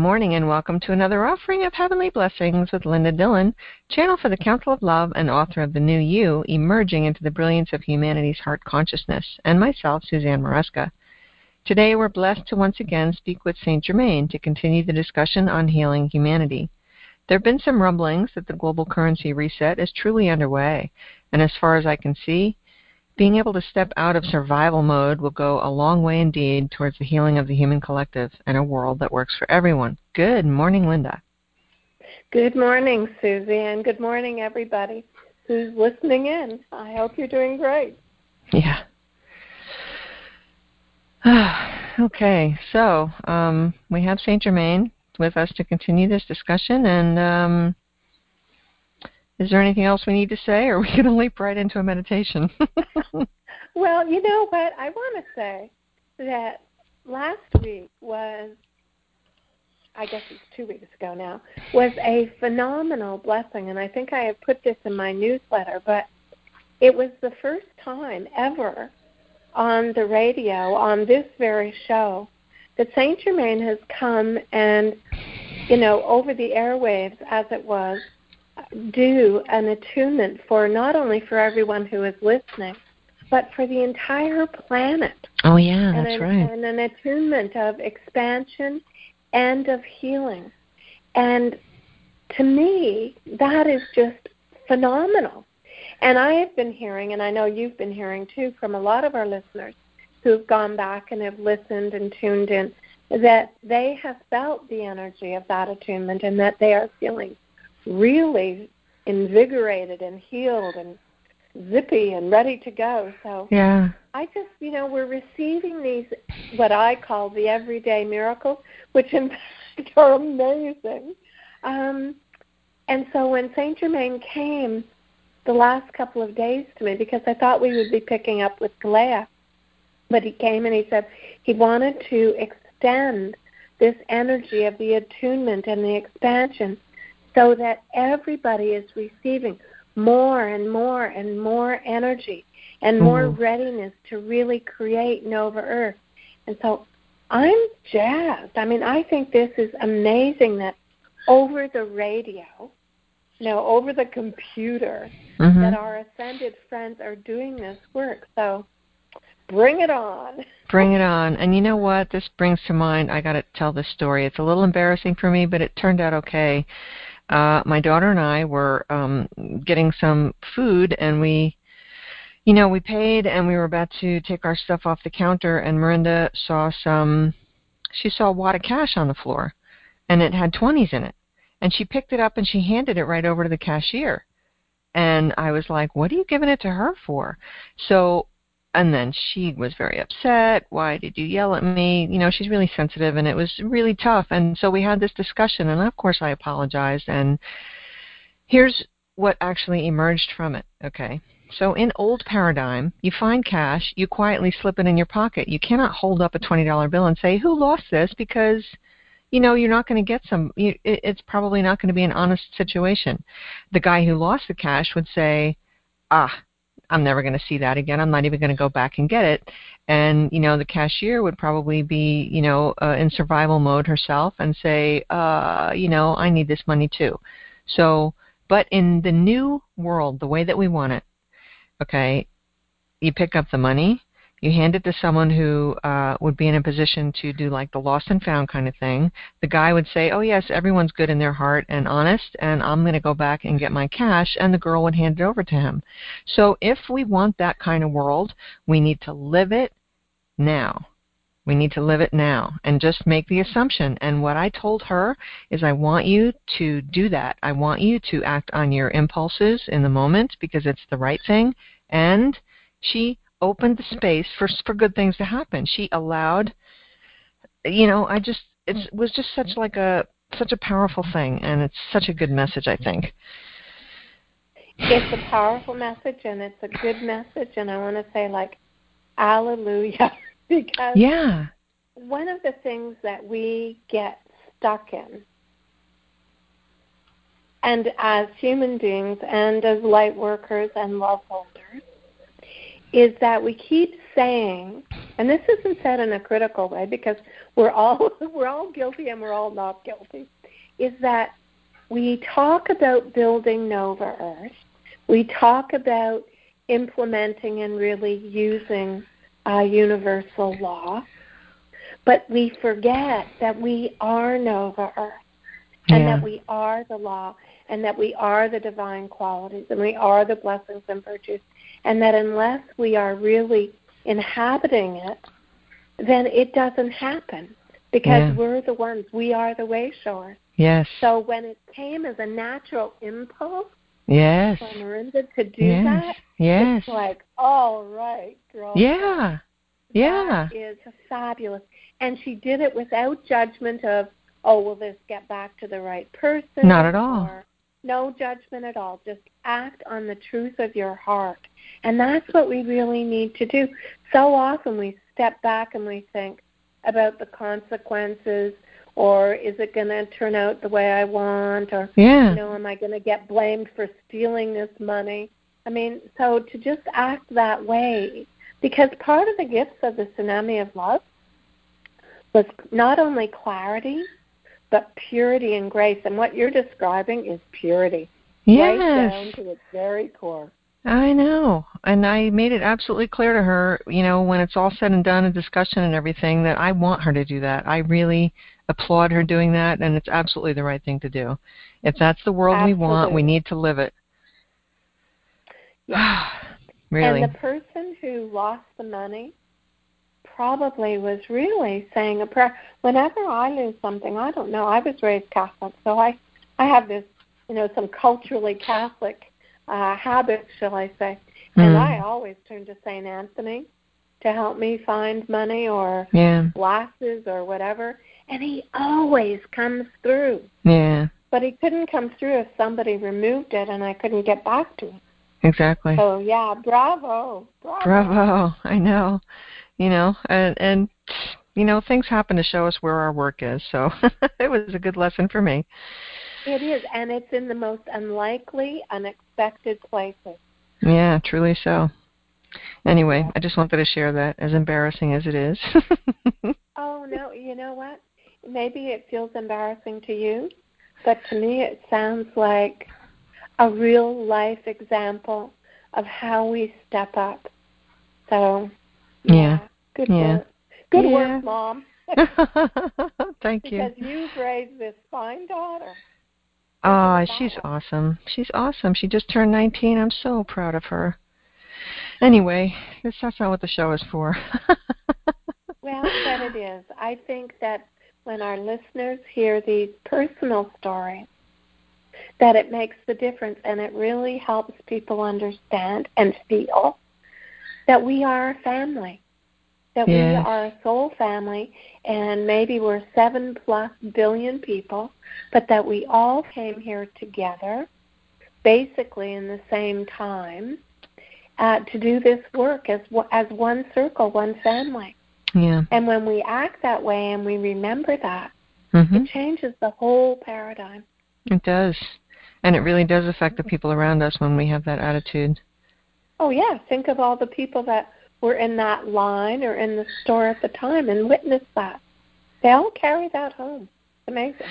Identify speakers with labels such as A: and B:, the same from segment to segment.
A: morning and welcome to another offering of Heavenly Blessings with Linda Dillon, channel for the Council of Love and author of The New You, Emerging into the Brilliance of Humanity's Heart Consciousness, and myself, Suzanne Maresca. Today we're blessed to once again speak with Saint Germain to continue the discussion on healing humanity. There have been some rumblings that the global currency reset is truly underway, and as far as I can see, being able to step out of survival mode will go a long way indeed towards the healing of the human collective and a world that works for everyone. Good morning, Linda.
B: Good morning, Susie, and good morning, everybody who's listening in. I hope you're doing great.
A: Yeah. Okay, so we have Saint Germain with us to continue this discussion, and is there anything else we need to say, or are we going to leap right into a meditation?
B: Well, you know what? I want to say that last week was, I guess it's 2 weeks ago now, was a phenomenal blessing, and I think I have put this in my newsletter, but it was the first time ever on the radio, on this very show, that Saint Germain has come and, over the airwaves, as it was, do an attunement for not only for everyone who is listening, but for the entire planet.
A: Oh, yeah, that's right.
B: And an attunement of expansion and of healing. And to me, that is just phenomenal. And I have been hearing, and I know you've been hearing too, from a lot of our listeners who have gone back and have listened and tuned in, that they have felt the energy of that attunement and that they are feeling really invigorated and healed and zippy and ready to go. So
A: yeah.
B: I just, we're receiving these, what I call the everyday miracles, which in fact are amazing. And so when Saint Germain came the last couple of days to me, because I thought we would be picking up with Galea, but he came and he said he wanted to extend this energy of the attunement and the expansion so that everybody is receiving more and more and more energy and more readiness to really create Nova Earth. And so I'm jazzed. I mean, I think this is amazing that over the radio, over the computer, that our ascended friends are doing this work. So bring it on.
A: Bring it on. And you know what? This brings to mind, I got to tell this story. It's a little embarrassing for me, but it turned out okay. My daughter and I were getting some food, and we paid, and we were about to take our stuff off the counter, and Miranda saw a wad of cash on the floor, and it had 20s in it. And she picked it up, and she handed it right over to the cashier. And I was like, what are you giving it to her for? And then she was very upset. Why did you yell at me? She's really sensitive, and it was really tough. And so we had this discussion, and of course I apologized. And here's what actually emerged from it, okay? So in old paradigm, you find cash, you quietly slip it in your pocket. You cannot hold up a $20 bill and say, who lost this? Because, you're not going to get it's probably not going to be an honest situation. The guy who lost the cash would say, I'm never going to see that again. I'm not even going to go back and get it. And, the cashier would probably be, in survival mode herself and say, I need this money too. So, but in the new world, the way that we want it, okay, you pick up the money, you hand it to someone who would be in a position to do like the lost and found kind of thing. The guy would say, oh, yes, everyone's good in their heart and honest, and I'm going to go back and get my cash, and the girl would hand it over to him. So if we want that kind of world, we need to live it now. We need to live it now and just make the assumption. And what I told her is I want you to do that. I want you to act on your impulses in the moment because it's the right thing. And she opened the space for good things to happen. She allowed, it was just such a powerful thing, and it's such a good message, I think.
B: It's a powerful message, and it's a good message, and I want to say, hallelujah, because one of the things that we get stuck in, and as human beings and as light workers and love holders, is that we keep saying and this isn't said in a critical way because we're all guilty and we're all not guilty, is that we talk about building Nova Earth. We talk about implementing and really using universal law, but we forget that we are Nova Earth and that we are the law and that we are the divine qualities and we are the blessings and virtues, and that unless we are really inhabiting it, then it doesn't happen because we're the ones, we are the way showers.
A: Yes.
B: So when it came as a natural impulse for Marinda to do that, it's like, all right, girl.
A: Yeah.
B: That is fabulous. And she did it without judgment of, oh, will this get back to the right person?
A: Not at all.
B: Or no judgment at all. Just act on the truth of your heart. And that's what we really need to do. So often we step back and we think about the consequences, or is it going to turn out the way I want, or am I going to get blamed for stealing this money? I mean, so to just act that way, because part of the gifts of the Tsunami of Love was not only clarity, but purity and grace. And what you're describing is purity, right down to its very core.
A: I know. And I made it absolutely clear to her, when it's all said and done, a discussion and everything, that I want her to do that. I really applaud her doing that, and it's absolutely the right thing to do. If that's the world we want, we need to live it.
B: Yeah.
A: Really.
B: And the person who lost the money probably was really saying a prayer. Whenever I lose something, I don't know. I was raised Catholic, so I have this, some culturally Catholic habits, shall I say. And I always turn to St. Anthony to help me find money or glasses or whatever. And he always comes through.
A: Yeah.
B: But he couldn't come through if somebody removed it and I couldn't get back to him.
A: Exactly.
B: So, bravo.
A: I know. And things happen to show us where our work is. So it was a good lesson for me.
B: It is, and it's in the most unlikely, unexpected places.
A: Yeah, truly so. Anyway, I just wanted to share that, as embarrassing as it is.
B: Oh, no, you know what? Maybe it feels embarrassing to you, but to me it sounds like a real-life example of how we step up. So, good work. Good work, Mom.
A: Thank you.
B: Because you've raised this fine daughter.
A: She's awesome. She's awesome. She just turned 19. I'm so proud of her. Anyway, that's not what the show is for.
B: Well, but it is. I think that when our listeners hear these personal stories, that it makes the difference, and it really helps people understand and feel that we are a family, that we are a soul family, and maybe we're 7+ billion people, but that we all came here together, basically in the same time, to do this work as one circle, one family.
A: Yeah.
B: And when we act that way and we remember that, it changes the whole paradigm.
A: It does. And it really does affect the people around us when we have that attitude.
B: Oh, yeah. Think of all the people that were in that line or in the store at the time and witnessed that. They all carry that home. It's amazing.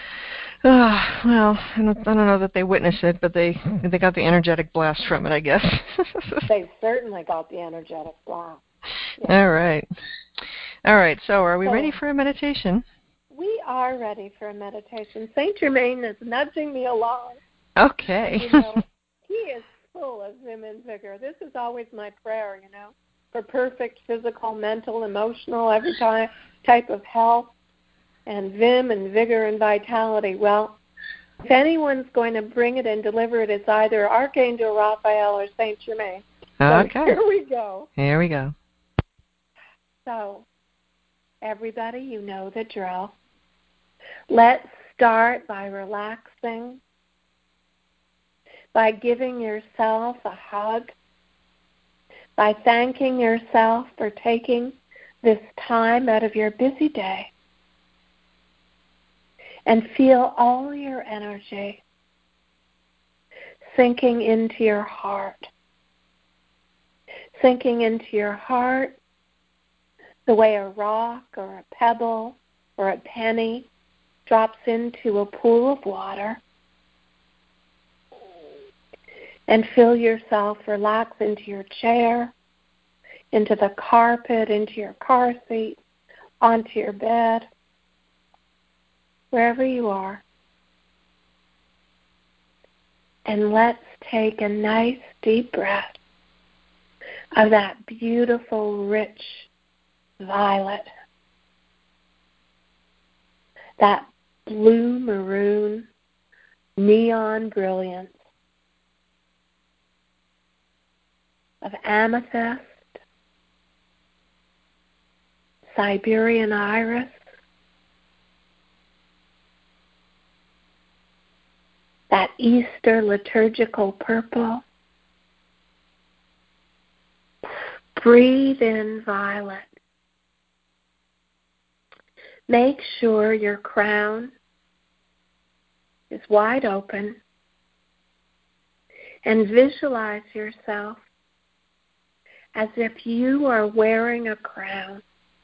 A: Well, I don't know that they witnessed it, but they got the energetic blast from it, I guess.
B: They certainly got the energetic blast. Yeah.
A: All right. So are we ready for a meditation?
B: We are ready for a meditation. Saint Germain is nudging me along.
A: Okay.
B: He is full of vim and vigor. This is always my prayer, for perfect physical, mental, emotional, every type of health, and vim and vigor and vitality. Well, if anyone's going to bring it and deliver it, it's either Archangel Raphael or Saint Germain.
A: Okay.
B: So here we go.
A: Here we go.
B: So, everybody, you know the drill. Let's start by relaxing, by giving yourself a hug, by thanking yourself for taking this time out of your busy day, and feel all your energy sinking into your heart, the way a rock or a pebble or a penny drops into a pool of water. And feel yourself relax into your chair, into the carpet, into your car seat, onto your bed, wherever you are. And let's take a nice deep breath of that beautiful, rich violet, that blue maroon neon brilliance of amethyst, Siberian iris, that Easter liturgical purple. Breathe in violet. Make sure your crown is wide open and visualize yourself as if you are wearing a crown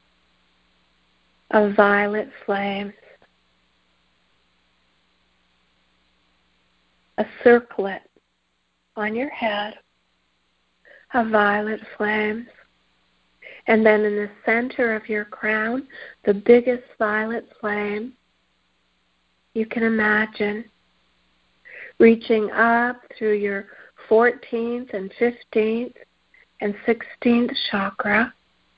B: of violet flames. A circlet on your head of violet flames. And then in the center of your crown, the biggest violet flame you can imagine, reaching up through your 14th and 15th and 16th chakra.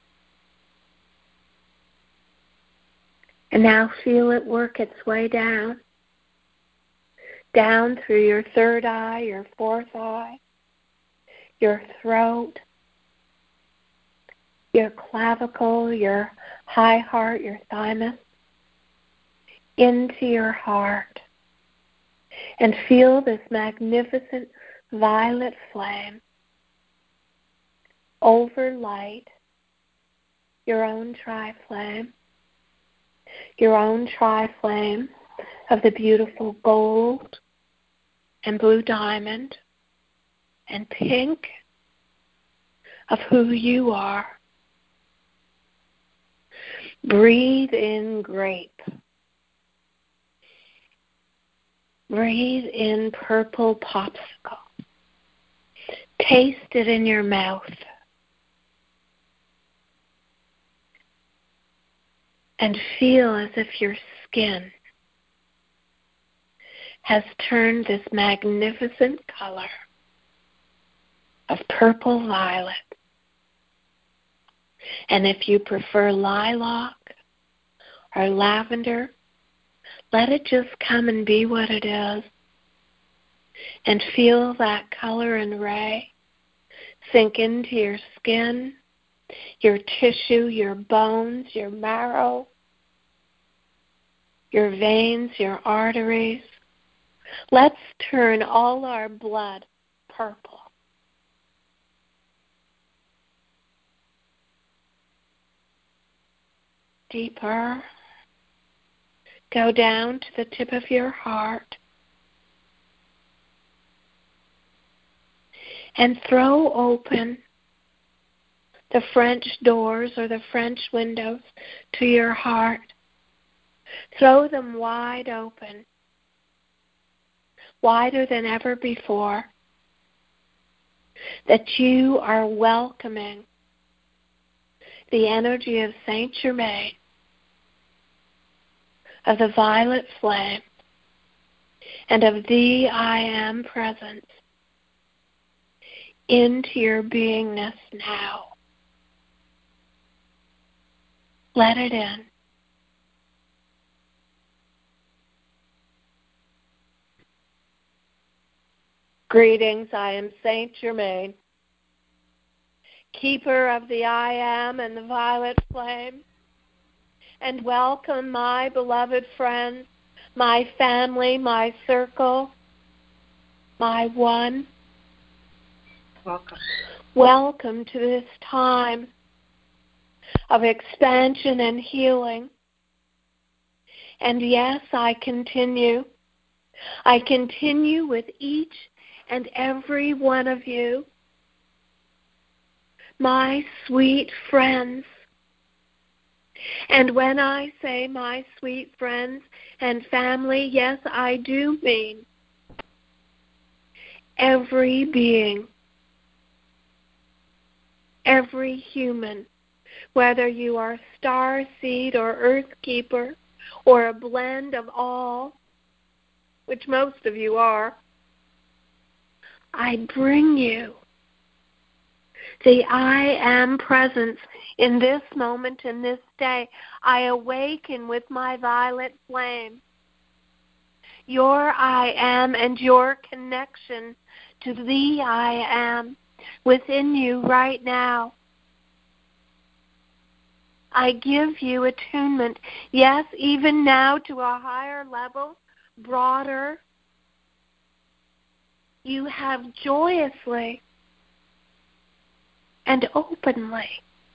B: And now feel it work its way down through your third eye, your fourth eye, your throat, your clavicle, your high heart, your thymus, into your heart. And feel this magnificent violet flame overlight your own tri-flame of the beautiful gold and blue diamond and pink of who you are. Breathe in grape. Breathe in purple popsicle. Taste it in your mouth. And feel as if your skin has turned this magnificent color of purple violet. And if you prefer lilac or lavender, let it just come and be what it is. And feel that color and ray sink into your skin, your tissue, your bones, your marrow, your veins, your arteries. Let's turn all our blood purple. Deeper. Go down to the tip of your heart. And throw open the French doors or the French windows to your heart. Throw them wide open, wider than ever before, that you are welcoming the energy of Saint Germain, of the violet flame, and of the I Am presence into your beingness now. Let it in. Greetings, I am Saint Germain, keeper of the I Am and the violet flame, and welcome my beloved friends, my family, my circle, my one.
A: Welcome.
B: Welcome to this time of expansion and healing. And yes, I continue with each and every one of you, my sweet friends, And when I say my sweet friends and family, yes, I do mean every being, every human, whether you are star seed or earth keeper or a blend of all, which most of you are, I bring you the I am presence in this moment, in this day. I awaken with my violet flame your I am and your connection to the I am within you right now. I give you attunement, yes, even now to a higher level, broader. You have joyously and openly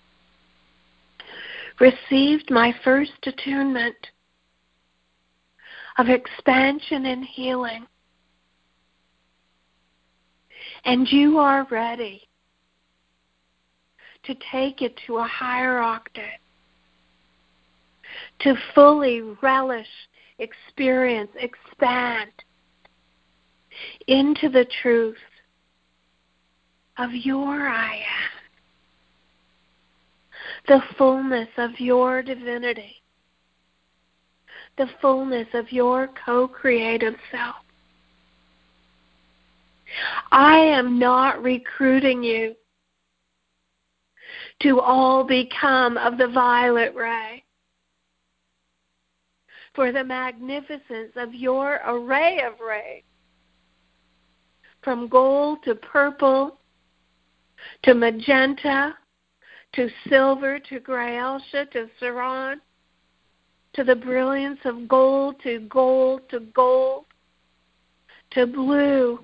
B: received my first attunement of expansion and healing. And you are ready to take it to a higher octave, to fully relish, experience, expand into the truth of your I am, the fullness of your divinity, the fullness of your co-creative self. I am not recruiting you to all become of the violet ray, for the magnificence of your array of rays, from gold to purple to magenta to silver to Graelsha to Saran, to the brilliance of gold to gold to gold to blue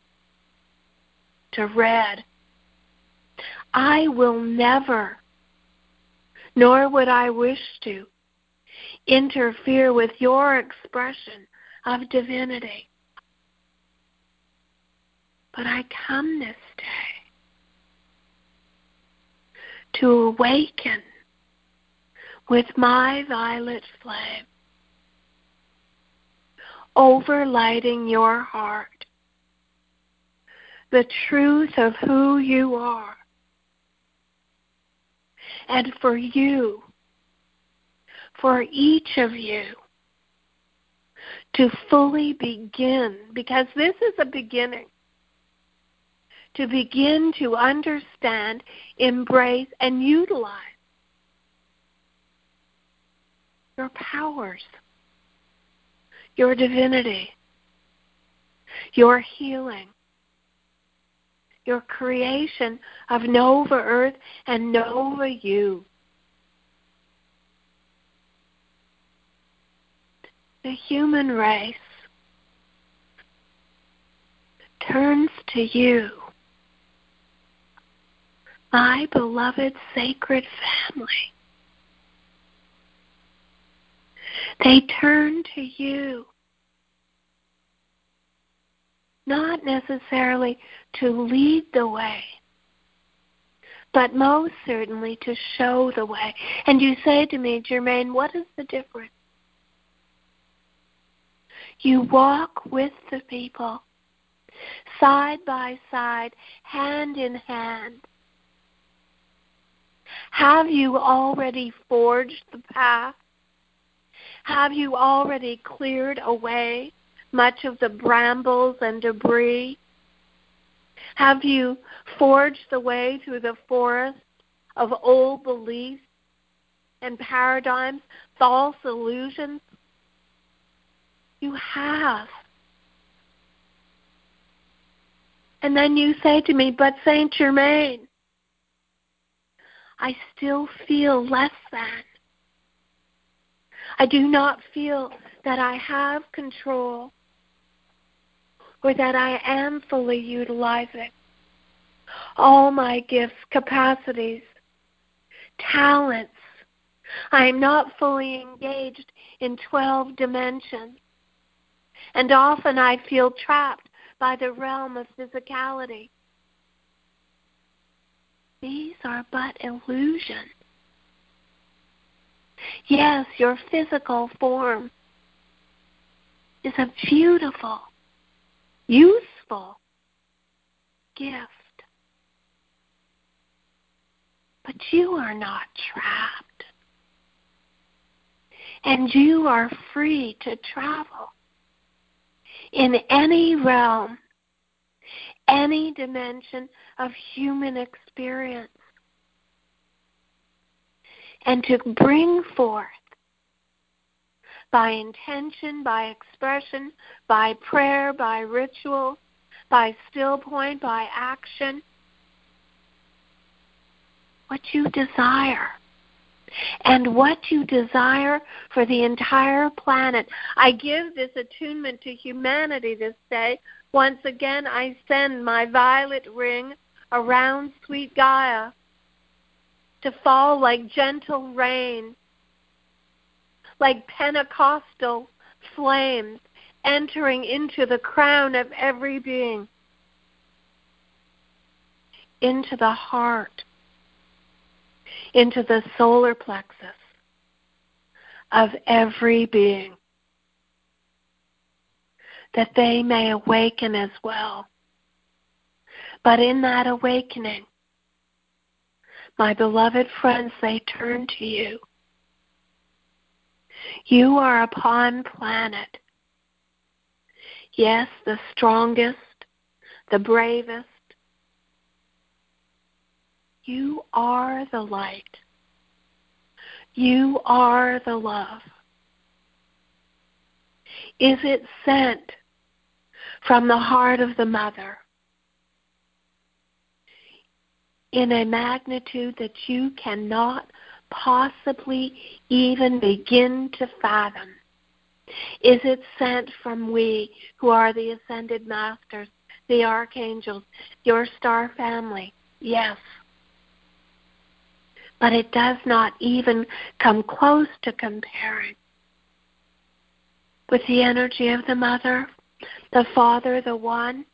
B: to red. I will never, nor would I wish to, interfere with your expression of divinity. But I come this day to awaken with my violet flame, overlighting your heart, the truth of who you are. And for you, for each of you, to fully begin, because this is a beginning, to begin to understand, embrace, and utilize your powers, your divinity, your healing, your creation of Nova Earth and Nova You. The human race turns to you, my beloved sacred family. They turn to you, not necessarily to lead the way, but most certainly to show the way. And you say to me, Germaine, what is the difference? You walk with the people, side by side, hand in hand. Have you already forged the path? Have you already cleared away much of the brambles and debris? Have you forged the way through the forest of old beliefs and paradigms, false illusions? You have. And then you say to me, but Saint Germaine, I still feel less than. I do not feel that I have control or that I am fully utilizing all my gifts, capacities, talents. I am not fully engaged in 12 dimensions. And often I feel trapped by the realm of physicality. These are but illusions. Yes, your physical form is a beautiful, useful gift. But you are not trapped. And you are free to travel in any realm, any dimension of human experience, and to bring forth by intention, by expression, by prayer, by ritual, by still point, by action, what you desire. And what you desire for the entire planet. I give this attunement to humanity this day. Once again, I send my violet ring around sweet Gaia to fall like gentle rain, like Pentecostal flames entering into the crown of every being, into the heart, into the solar plexus of every being, that they may awaken as well. But in that awakening, my beloved friends, they turn to you. You are upon planet. Yes, the strongest, the bravest. You are the light. You are the love. Is it sent from the heart of the mother in a magnitude that you cannot possibly even begin to fathom? Is it sent from we who are the ascended masters, the archangels, your star family? Yes. But it does not even come close to comparing with the energy of the Mother, the Father, the One.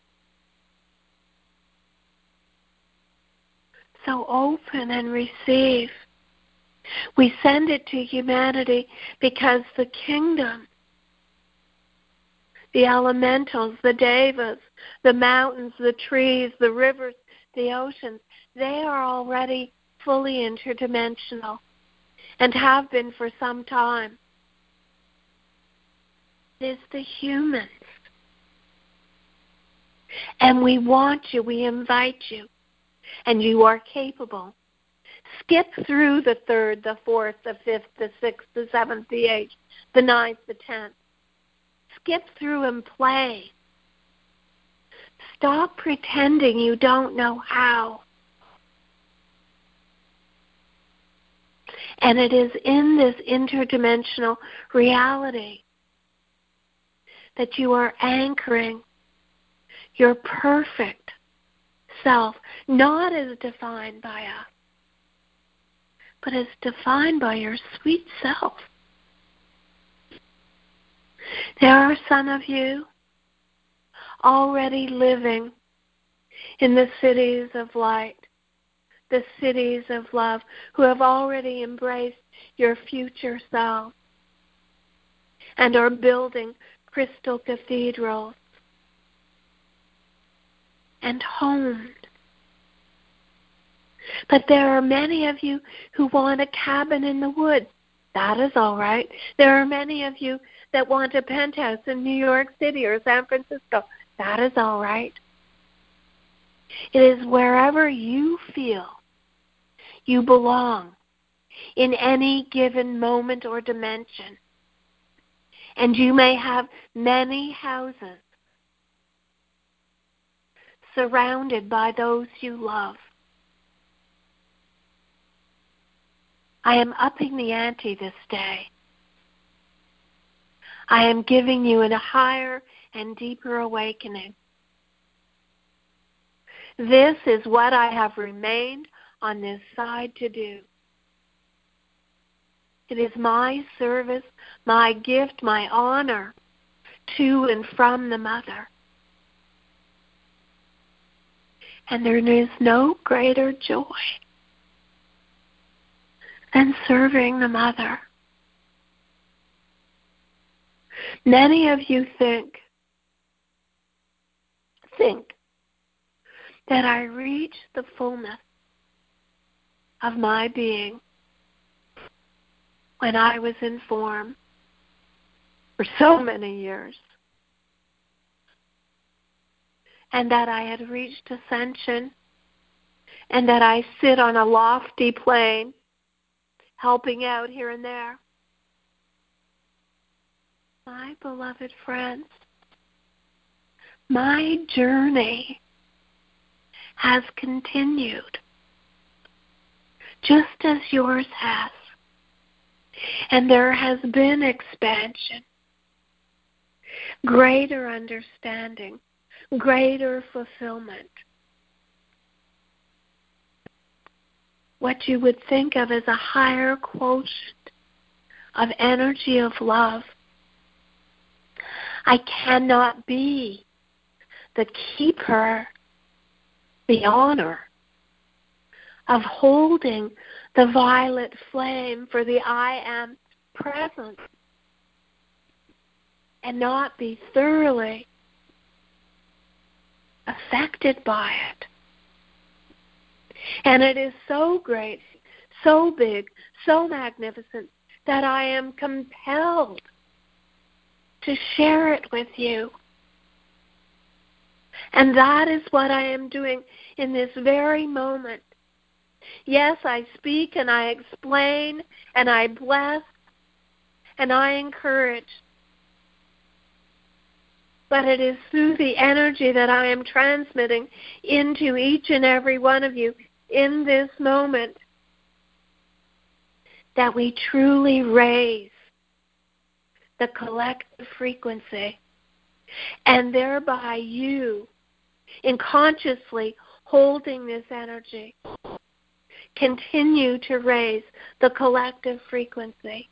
B: So open and receive. We send it to humanity because the kingdom, the elementals, the devas, the mountains, the trees, the rivers, the oceans, they are already fully interdimensional and have been for some time. It is the humans. And we want you, we invite you, and you are capable. Skip through the third, the fourth, the fifth, the sixth, the seventh, the eighth, the ninth, the 10th. Skip through and play. Stop pretending you don't know how. And it is in this interdimensional reality that you are anchoring your perfect self, not as defined by us, but as defined by your sweet self. There are some of you already living in the cities of light, the cities of love, who have already embraced your future self and are building crystal cathedrals and homes. But there are many of you who want a cabin in the woods. That is all right. There are many of you that want a penthouse in New York City or San Francisco. That is all right. It is wherever you feel you belong in any given moment or dimension. And you may have many houses surrounded by those you love. I am upping the ante this day. I am giving you a higher and deeper awakening. This is what I have remained on this side to do. It is my service, my gift, my honor to and from the Mother. And there is no greater joy and serving the Mother. Many of you think that I reached the fullness of my being when I was in form for so many years, and that I had reached ascension, and that I sit on a lofty plane helping out here and there. My beloved friends, my journey has continued just as yours has. And there has been expansion, greater understanding, greater fulfillment. What you would think of as a higher quotient of energy of love. I cannot be the keeper, the honor of holding the violet flame for the I am present and not be thoroughly affected by it. And it is so great, so big, so magnificent that I am compelled to share it with you. And that is what I am doing in this very moment. Yes, I speak and I explain and I bless and I encourage. But it is through the energy that I am transmitting into each and every one of you in this moment that we truly raise the collective frequency, and thereby you, in consciously holding this energy, continue to raise the collective frequency.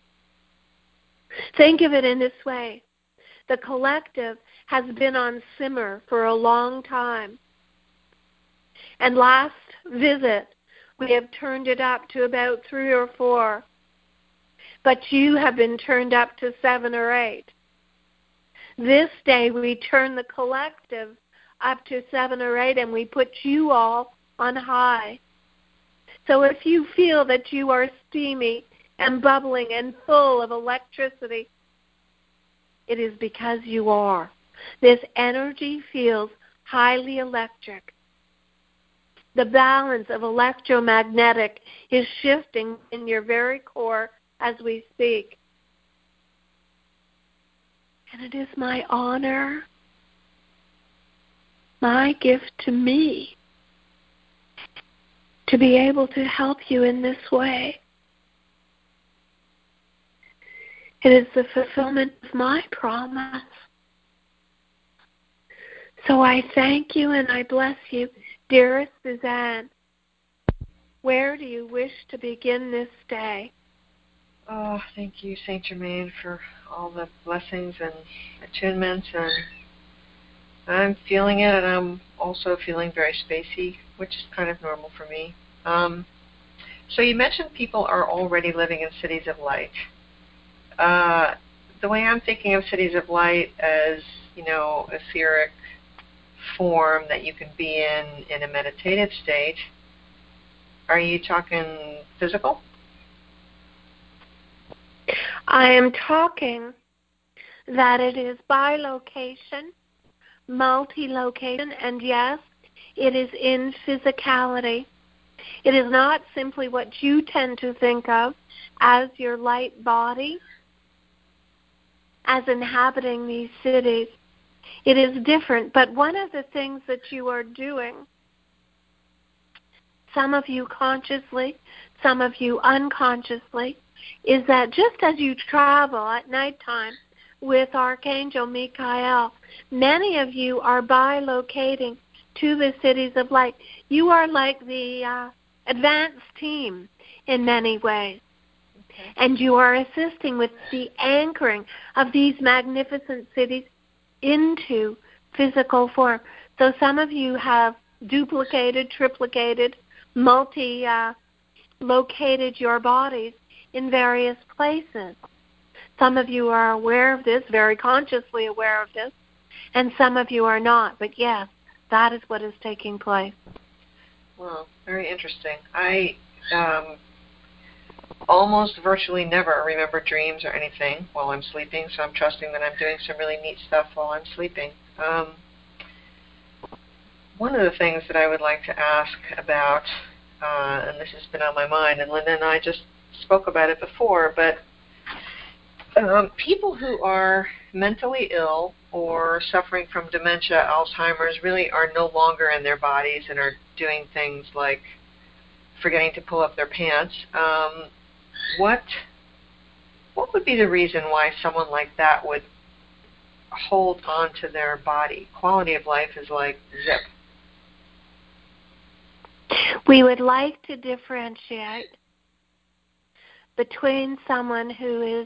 B: Think of it in this way. The collective has been on simmer for a long time. And last visit, we have turned it up to about 3 or 4. But you have been turned up to 7 or 8. This day, we turn the collective up to 7 or 8, and we put you all on high. So if you feel that you are steamy and bubbling and full of electricity, it is because you are. This energy feels highly electric. The balance of electromagnetic is shifting in your very core as we speak. And it is my honor, my gift to me, to be able to help you in this way. It is the fulfillment of my promise. So I thank you and I bless you, dearest Suzanne. Where do you wish to begin this day?
A: Oh, thank you, Saint Germain, for all the blessings and attunements. And I'm feeling it, and I'm also feeling very spacey, which is kind of normal for me. So you mentioned people are already living in cities of light. The way I'm thinking of cities of light as, etheric form that you can be in a meditative state. Are you talking physical?
B: I am talking that it is bilocation, multi-location, and yes, it is in physicality. It is not simply what you tend to think of as your light body, as inhabiting these cities. It is different, but one of the things that you are doing, some of you consciously, some of you unconsciously, is that just as you travel at nighttime with Archangel Michael, many of you are bilocating to the cities of light. You are like the advanced team in many ways. Okay. And you are assisting with the anchoring of these magnificent cities into physical form. So some of you have duplicated, triplicated, located your bodies in various places. Some of you are aware of this, very consciously aware of this, and some of you are not. But yes, that is what is taking place.
A: Well, very interesting. I almost virtually never remember dreams or anything while I'm sleeping, so I'm trusting that I'm doing some really neat stuff while I'm sleeping. One of the things that I would like to ask about, and this has been on my mind, and Linda and I just spoke about it before, but people who are mentally ill or suffering from dementia, Alzheimer's, really are no longer in their bodies and are doing things like forgetting to pull up their pants. What would be the reason why someone like that would hold on to their body? Quality of life is like zip.
B: We would like to differentiate between someone who is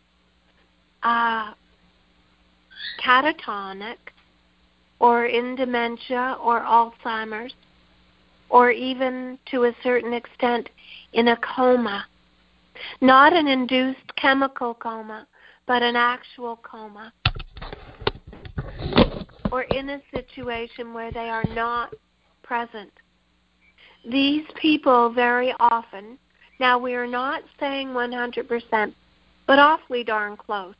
B: catatonic or in dementia or Alzheimer's, or even to a certain extent in a coma. Not an induced chemical coma, but an actual coma. Or in a situation where they are not present. These people very often, now we are not saying 100%, but awfully darn close.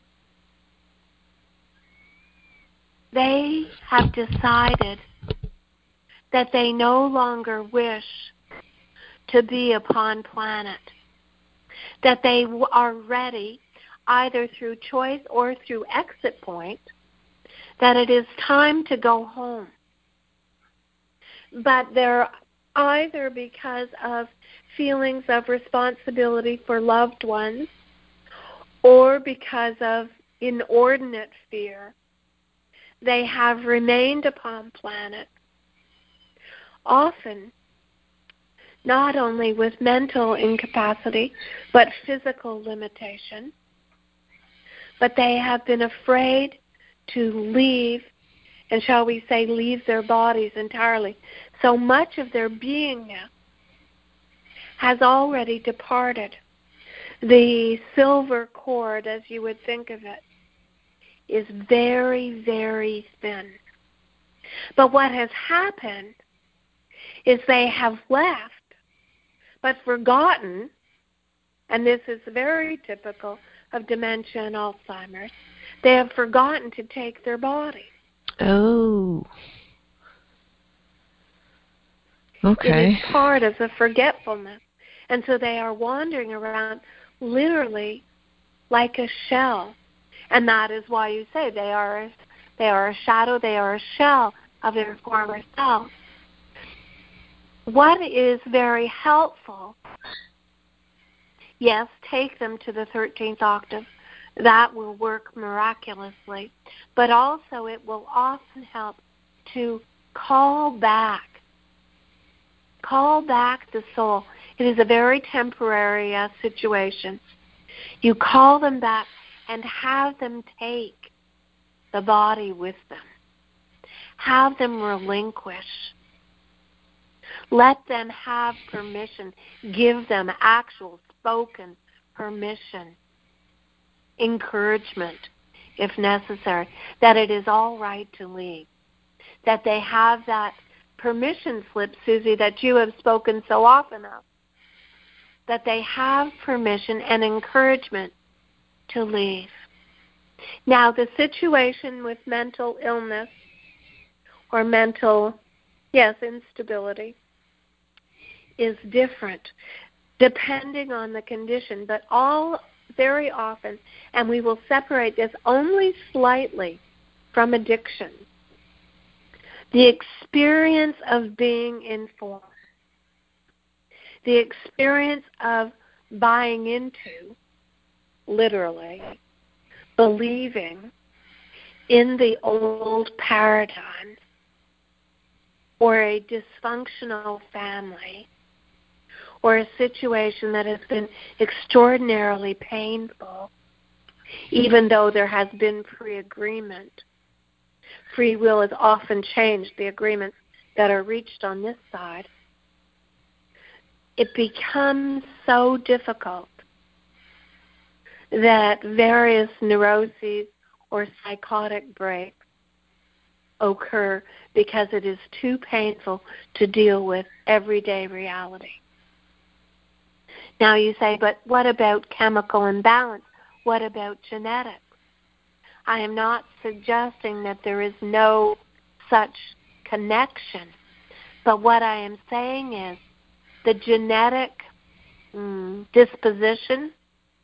B: They have decided that they no longer wish to be upon planet, that they are ready, either through choice or through exit point, that it is time to go home. But they're either because of feelings of responsibility for loved ones or because of inordinate fear, they have remained upon planet, often not only with mental incapacity but physical limitation, but they have been afraid to leave, and shall we say leave their bodies entirely. So much of their beingness has already departed. The silver cord, as you would think of it, is very, very thin. But what has happened is they have left, but forgotten, and this is very typical of dementia and Alzheimer's, they have forgotten to take their body.
A: Oh. Okay.
B: It is part of the forgetfulness. And so they are wandering around literally like a shell. And that is why you say they are a shadow, they are a shell of their former self. What is very helpful, yes, take them to the 13th octave. That will work miraculously. But also it will often help to call back the soul. It is a very temporary situation. You call them back and have them take the body with them. Have them relinquish. Let them have permission. Give them actual spoken permission, encouragement, if necessary, that it is all right to leave. That they have that permission slip, Susie, that you have spoken so often of. That they have permission and encouragement to leave. Now, the situation with mental illness or mental, instability is different depending on the condition, but all very often, and we will separate this only slightly from addiction, the experience of being informed, the experience of buying into, literally, believing in the old paradigm or a dysfunctional family or a situation that has been extraordinarily painful, even though there has been pre-agreement. Free will has often changed the agreements that are reached on this side. it becomes so difficult that various neuroses or psychotic breaks occur because it is too painful to deal with everyday reality. Now you say, but what about chemical imbalance? What about genetics? I am not suggesting that there is no such connection, but what I am saying is the genetic disposition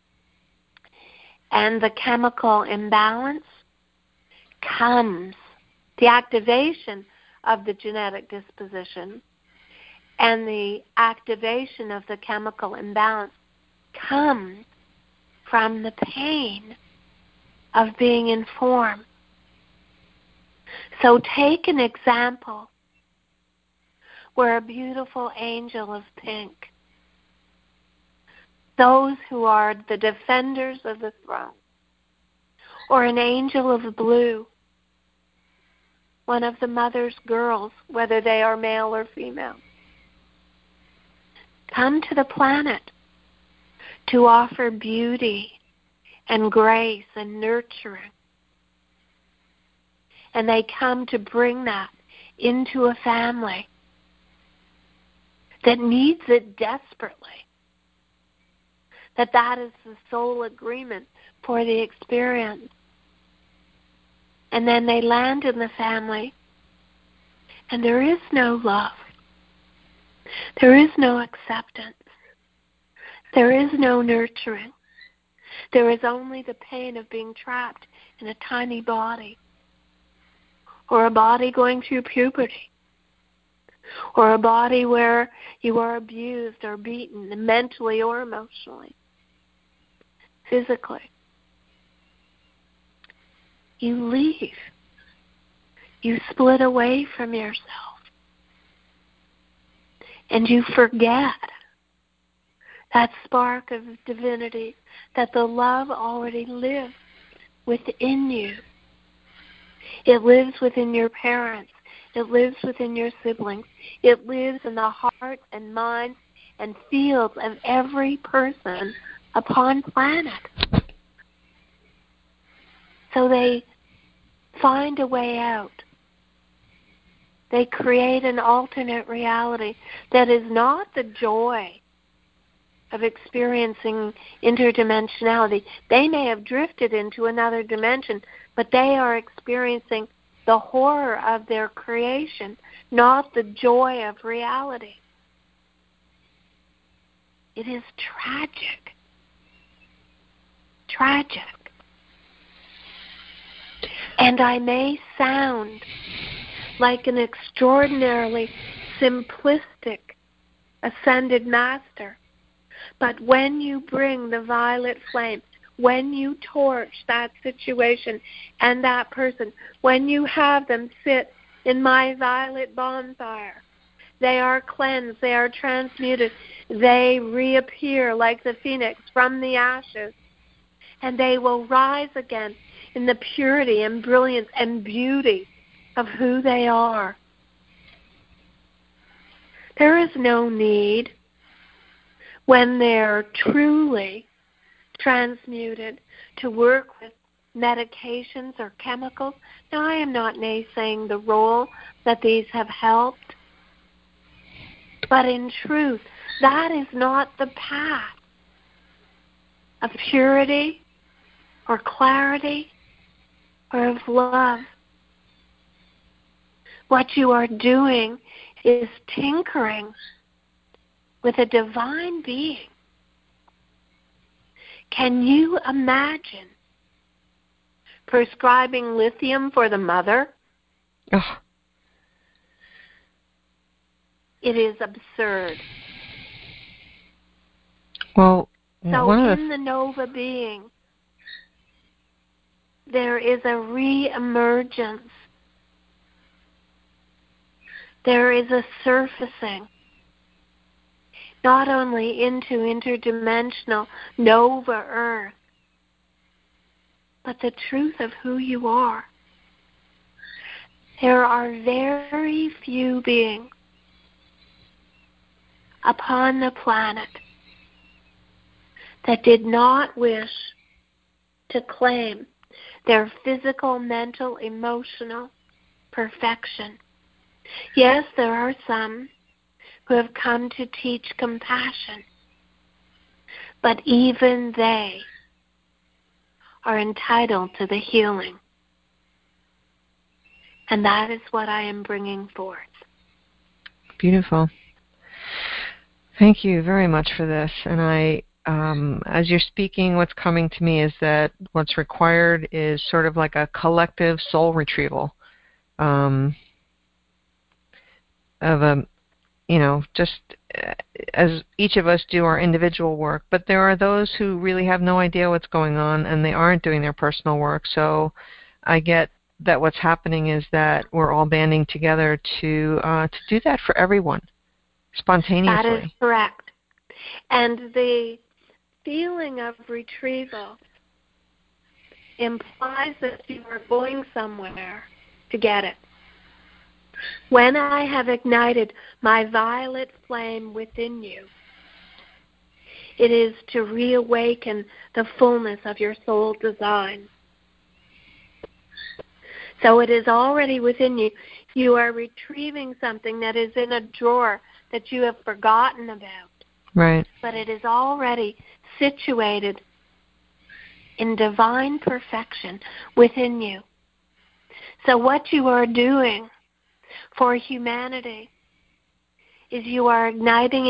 B: and the chemical imbalance comes, the activation of the genetic disposition and the activation of the chemical imbalance comes from the pain of being informed. So take an example where a beautiful angel of pink, those who are the defenders of the throne, or an angel of blue, one of the mother's girls, whether they are male or female, come to the planet to offer beauty and grace and nurturing. And they come to bring that into a family that needs it desperately. That is the sole agreement for the experience. And then they land in the family, and there is no love. There is no acceptance. There is no nurturing. There is only the pain of being trapped in a tiny body, or a body going through puberty, or a body where you are abused or beaten mentally or emotionally, physically. You leave. You split away from yourself. And you forget that spark of divinity, that the love already lives within you. It lives within your parents. It lives within your siblings. It lives in the hearts and minds and feels of every person upon planet. So they find a way out. They create an alternate reality that is not the joy of experiencing interdimensionality. They may have drifted into another dimension, but they are experiencing the horror of their creation, not the joy of reality. It is tragic. Tragic. And I may sound like an extraordinarily simplistic ascended master, but when you bring the violet flame, when you torch that situation and that person, when you have them sit in my violet bonfire, they are cleansed, they are transmuted, they reappear like the phoenix from the ashes, and they will rise again in the purity and brilliance and beauty of who they are. There is no need, when they're truly transmuted, to work with medications or chemicals. Now, I am not naysaying the role that these have helped, but in truth, that is not the path of purity or clarity or of love. What you are doing is tinkering with a divine being. Can you imagine prescribing lithium for the mother?
A: Oh.
B: It is absurd.
A: Well,
B: so in the Nova being, there is a re-emergence. There is a surfacing, not only into interdimensional Nova Earth, but the truth of who you are. There are very few beings upon the planet that did not wish to claim their physical, mental, emotional perfection. Yes, there are some who have come to teach compassion, but even they are entitled to the healing. And that is what I am bringing forth.
A: Beautiful. Thank you very much for this. And as you're speaking, what's coming to me is that what's required is sort of like a collective soul retrieval of just as each of us do our individual work. But there are those who really have no idea what's going on, and they aren't doing their personal work. So I get that what's happening is that we're all banding together to do that for everyone spontaneously.
B: That is correct. And the feeling of retrieval implies that you are going somewhere to get it. When I have ignited my violet flame within you, it is to reawaken the fullness of your soul design. So it is already within you. You are retrieving something that is in a drawer that you have forgotten about.
A: Right.
B: But it is already situated in divine perfection within you. So what you are doing for humanity is you are igniting,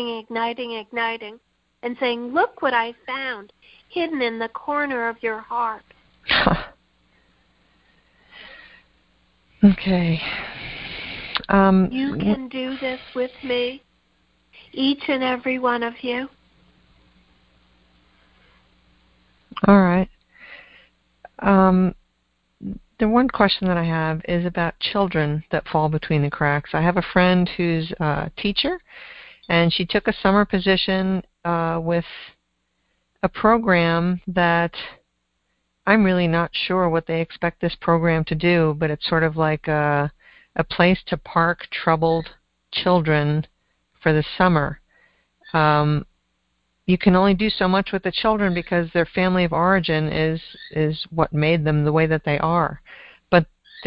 B: and saying, look what I found hidden in the corner of your heart.
A: Okay.
B: You can do this with me, each and every one of you.
A: All right. The one question that I have is about children that fall between the cracks. I have a friend who's a teacher, and she took a summer position with a program that I'm really not sure what they expect this program to do, but it's sort of like a place to park troubled children for the summer. You can only do so much with the children because their family of origin is what made them the way that they are. But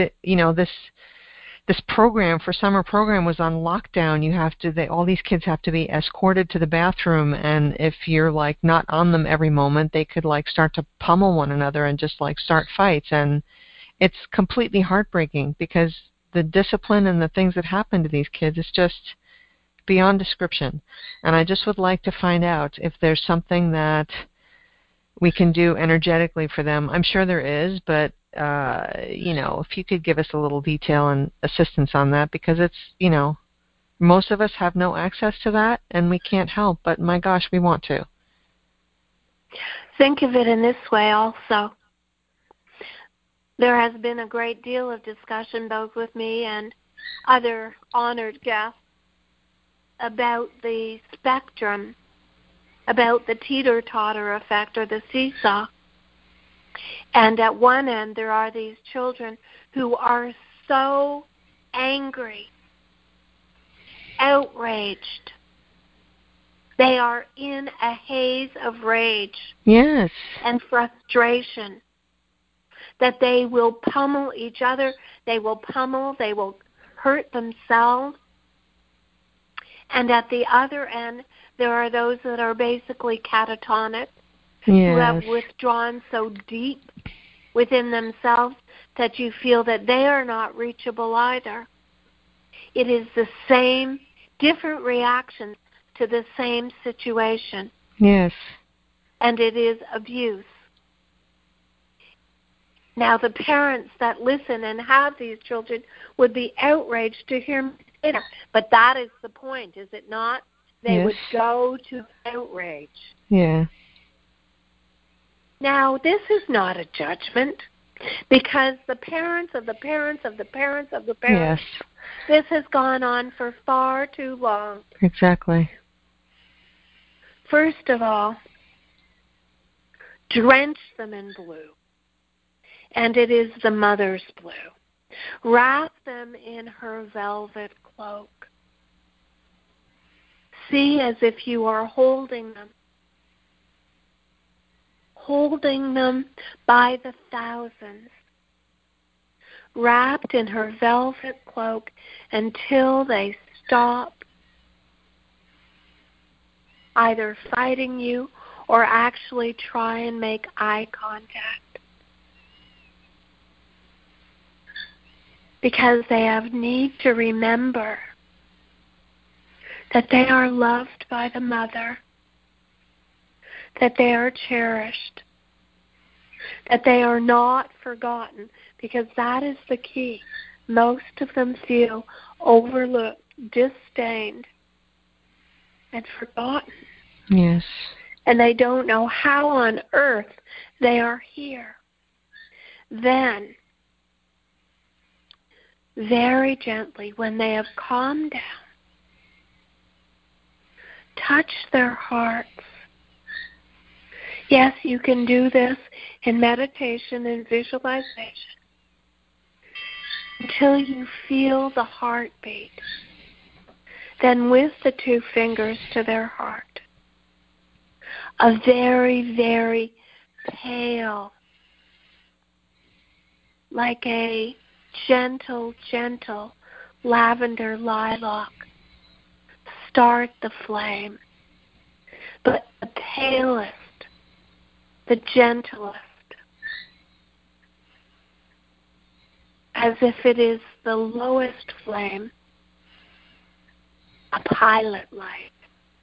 A: this program for summer program was on lockdown. All these kids have to be escorted to the bathroom, and if you're like not on them every moment, they could like start to pummel one another and just like start fights. And it's completely heartbreaking because the discipline and the things that happen to these kids is just beyond description. And I just would like to find out if there's something that we can do energetically for them. I'm sure there is, but if you could give us a little detail and assistance on that, because it's, most of us have no access to that and we can't help, but my gosh, we want to.
B: Think of it in this way also. There has been a great deal of discussion both with me and other honored guests about the spectrum, about the teeter-totter effect or the seesaw. And at one end, there are these children who are so angry, outraged. They are in a haze of rage
A: Yes.
B: and frustration that they will pummel each other, they will hurt themselves. And at the other end, there are those that are basically catatonic, who have withdrawn so deep within themselves that you feel that they are not reachable either. It is the same, different reactions to the same situation.
A: Yes.
B: And it is abuse. Now, the parents that listen and have these children would be outraged to hear me say that. But that is the point, is it not? They would go to outrage.
A: Yeah.
B: Now, this is not a judgment, because the parents of the parents of the parents of the parents, this has gone on for far too long.
A: Exactly.
B: First of all, drench them in blue, and it is the mother's blue. Wrap them in her velvet cloak. see as if you are holding them by the thousands, wrapped in her velvet cloak until they stop either fighting you or actually try and make eye contact. Because they have need to remember that they are loved by the mother, that they are cherished, that they are not forgotten, because that is the key. Most of them feel overlooked, disdained, and forgotten.
A: Yes.
B: And they don't know how on earth they are here. Then, very gently, when they have calmed down, touch their hearts. Yes, you can do this in meditation and visualization until you feel the heartbeat. Then with the 2 fingers to their heart, a very, very pale, like a gentle, gentle lavender lilac, start the flame. But the palest, the gentlest, as if it is the lowest flame, a pilot light,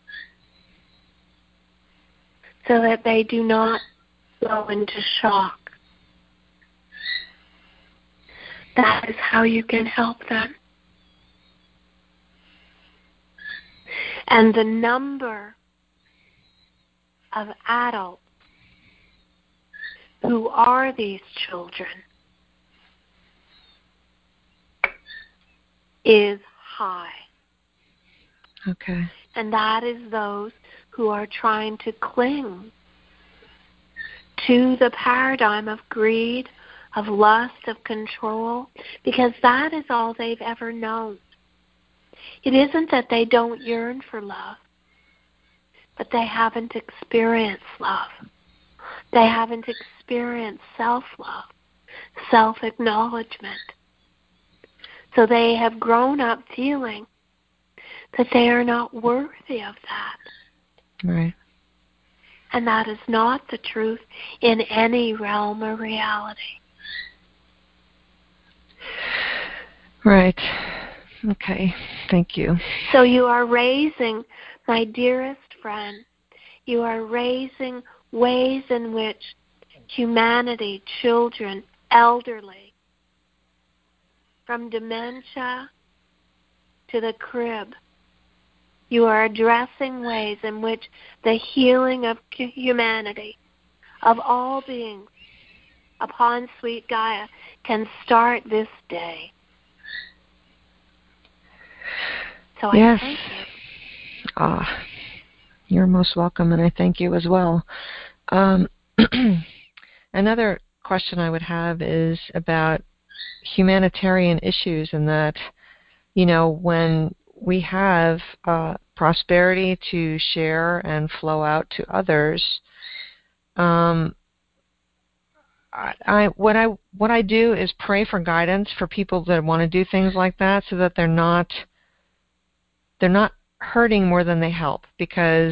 B: so that they do not go into shock. That is how you can help them. And the number of adults who are these children is high.
A: Okay.
B: And that is those who are trying to cling to the paradigm of greed, of lust, of control, because that is all they've ever known. It isn't that they don't yearn for love, but they haven't experienced love. They haven't experienced self-love, self-acknowledgement. So they have grown up feeling that they are not worthy of that.
A: Right.
B: And that is not the truth in any realm or reality.
A: Right. Okay. Thank you.
B: So you are raising, my dearest friend, you are raising ways in which humanity, children, elderly, from dementia to the crib, you are addressing ways in which the healing of humanity, of all beings, upon sweet Gaia, can start this day. So
A: yes.
B: I thank you.
A: You're most welcome, and I thank you as well. Another question I would have is about humanitarian issues, and that, when we have prosperity to share and flow out to others, what I do is pray for guidance for people that want to do things like that, so that they're not hurting more than they help. Because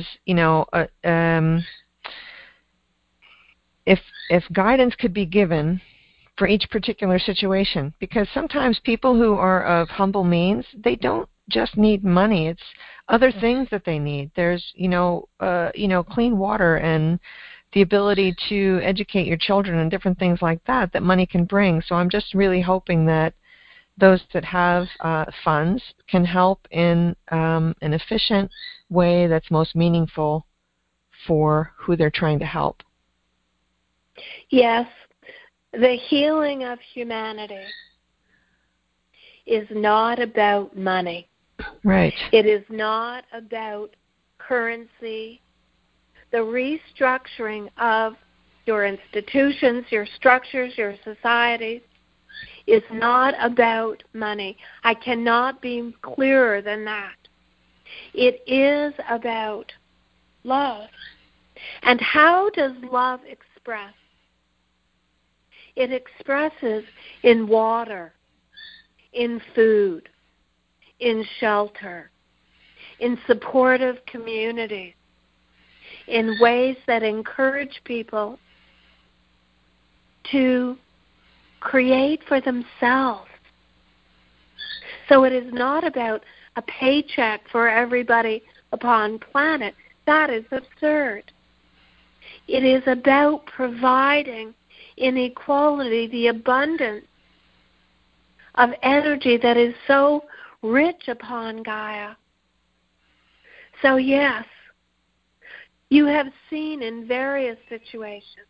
A: if guidance could be given for each particular situation, because sometimes people who are of humble means, they don't just need money. It's other things that they need. There's clean water and the ability to educate your children and different things like that money can bring. So I'm just really hoping that those that have funds can help in an efficient way that's most meaningful for who they're trying to help.
B: Yes, the healing of humanity is not about money.
A: Right.
B: It is not about currency. The restructuring of your institutions, your structures, your societies is not about money. I cannot be clearer than that. It is about love. And how does love express? It expresses in water, in food, in shelter, in supportive communities, in ways that encourage people to create for themselves. So it is not about a paycheck for everybody upon planet. That is absurd. It is about providing inequality, the abundance of energy that is so rich upon Gaia. So yes, you have seen in various situations,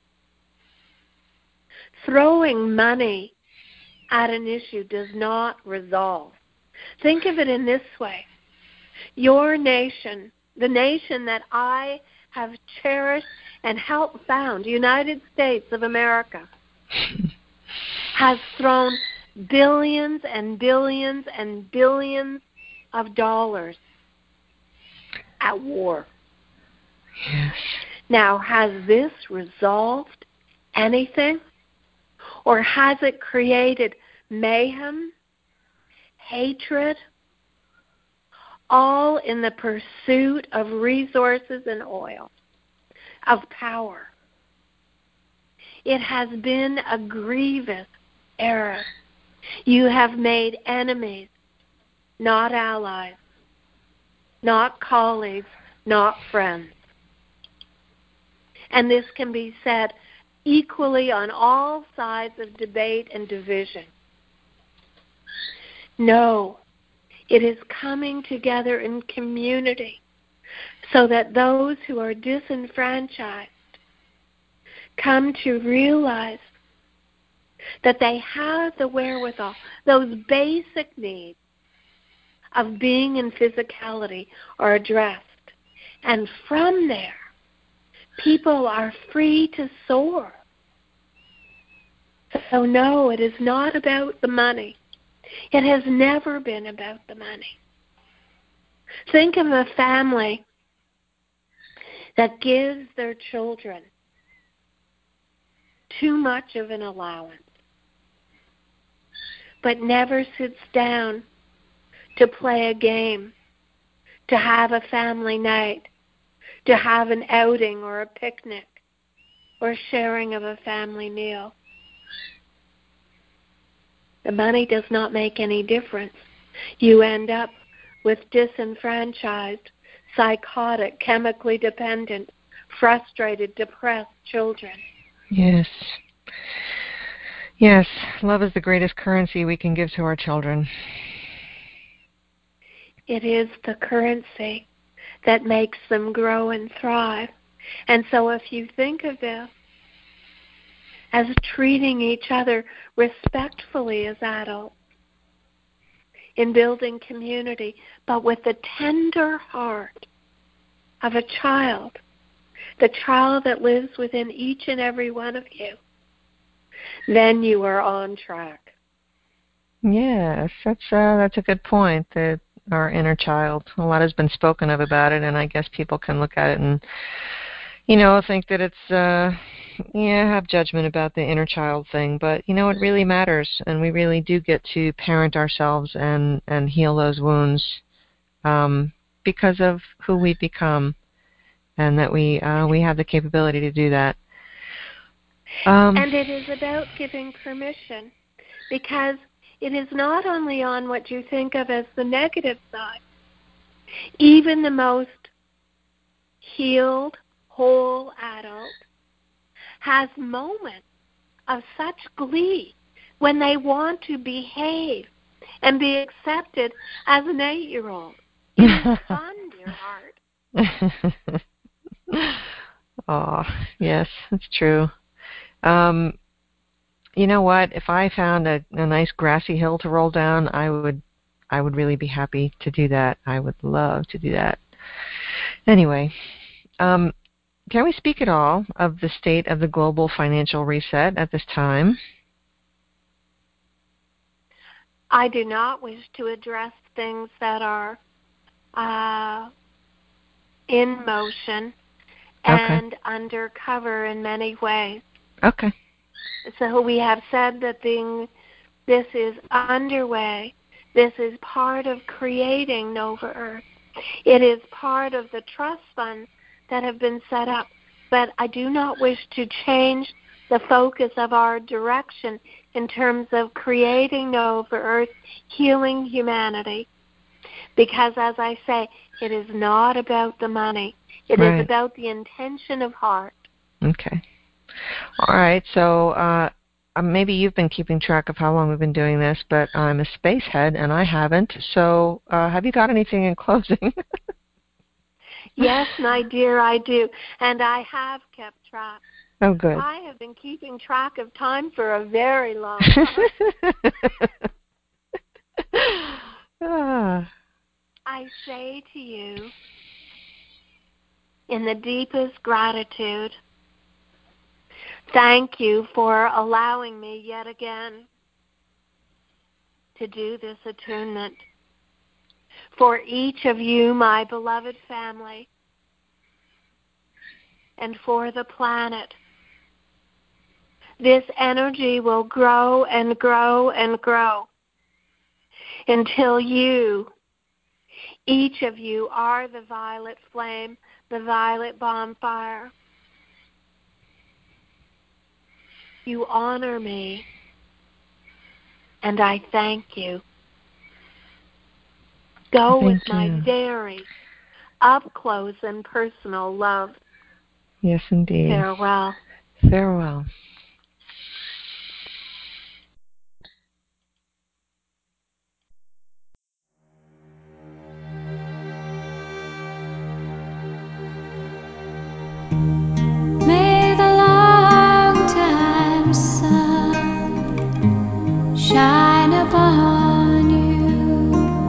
B: throwing money at an issue does not resolve. Think of it in this way. Your nation, the nation that I have cherished and helped found, United States of America, has thrown billions and billions and billions of dollars at war.
A: Yes.
B: Now, has this resolved anything? Or has it created mayhem, hatred, all in the pursuit of resources and oil, of power? It has been a grievous error. You have made enemies, not allies, not colleagues, not friends. And this can be said equally on all sides of debate and division. No, it is coming together in community so that those who are disenfranchised come to realize that they have the wherewithal, those basic needs of being in physicality are addressed. And from there, people are free to soar. So no, it is not about the money. It has never been about the money. Think of a family that gives their children too much of an allowance, but never sits down to play a game, to have a family night, to have an outing or a picnic or sharing of a family meal. The money does not make any difference. You end up with disenfranchised, psychotic, chemically dependent, frustrated, depressed children.
A: Yes. Yes, love is the greatest currency we can give to our children.
B: It is the currency that makes them grow and thrive. And so if you think of this as treating each other respectfully as adults, in building community, but with the tender heart of a child, the child that lives within each and every one of you, then you are on track.
A: Yes, that's a good point. That our inner child. A lot has been spoken of about it, and I guess people can look at it and, think that it's, have judgment about the inner child thing. But, it really matters, and we really do get to parent ourselves and heal those wounds because of who we become, and that we have the capability to do that.
B: And it is about giving permission, because it is not only on what you think of as the negative side. Even the most healed, whole adult has moments of such glee when they want to behave and be accepted as an 8-year-old. It is fun, dear heart.
A: Oh, yes, that's true. You know what? If I found a nice grassy hill to roll down, I would really be happy to do that. I would love to do that. Anyway, can we speak at all of the state of the global financial reset at this time?
B: I do not wish to address things that are in motion and undercover in many ways.
A: Okay.
B: So we have said that this is underway. This is part of creating Nova Earth. It is part of the trust funds that have been set up. But I do not wish to change the focus of our direction in terms of creating Nova Earth, healing humanity. Because, as I say, it is not about the money. It is about the intention of heart.
A: Okay. All right. So maybe you've been keeping track of how long we've been doing this, but I'm a spacehead and I haven't. So have you got anything in closing?
B: Yes, my dear, I do. And I have kept track.
A: Oh, good.
B: I have been keeping track of time for a very long time. I say to you, in the deepest gratitude, thank you for allowing me yet again to do this attunement. For each of you, my beloved family, and for the planet. This energy will grow and grow and grow until you, each of you, are the violet flame, the violet bonfire. You honor me, and I thank you. Go with my very up-close and personal love.
A: Yes, indeed.
B: Farewell.
A: Farewell.
C: May the long-time sun shine upon you.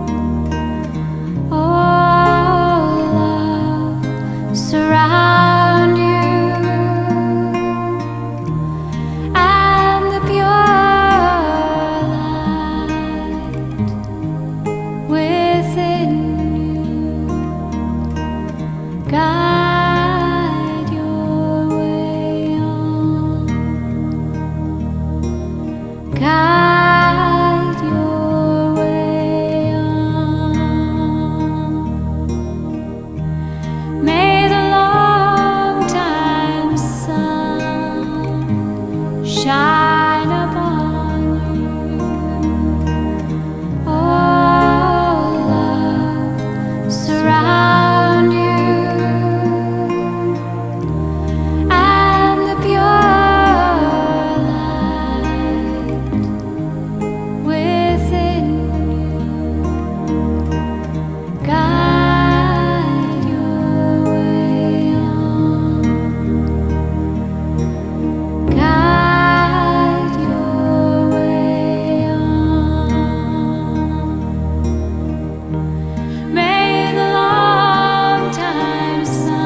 C: Oh, love surround you, and the pure light within you guide your way on. Guide your way on. May the long-time sun shine upon you. Oh, love surround you, and the pure light within guide your way on. Guide your way on. May the long-time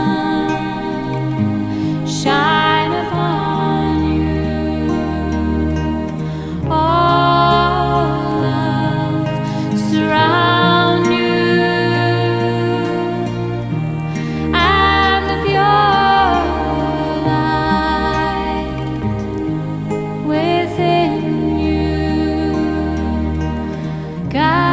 C: sun shine upon you. All love surround you, and the pure light within you guide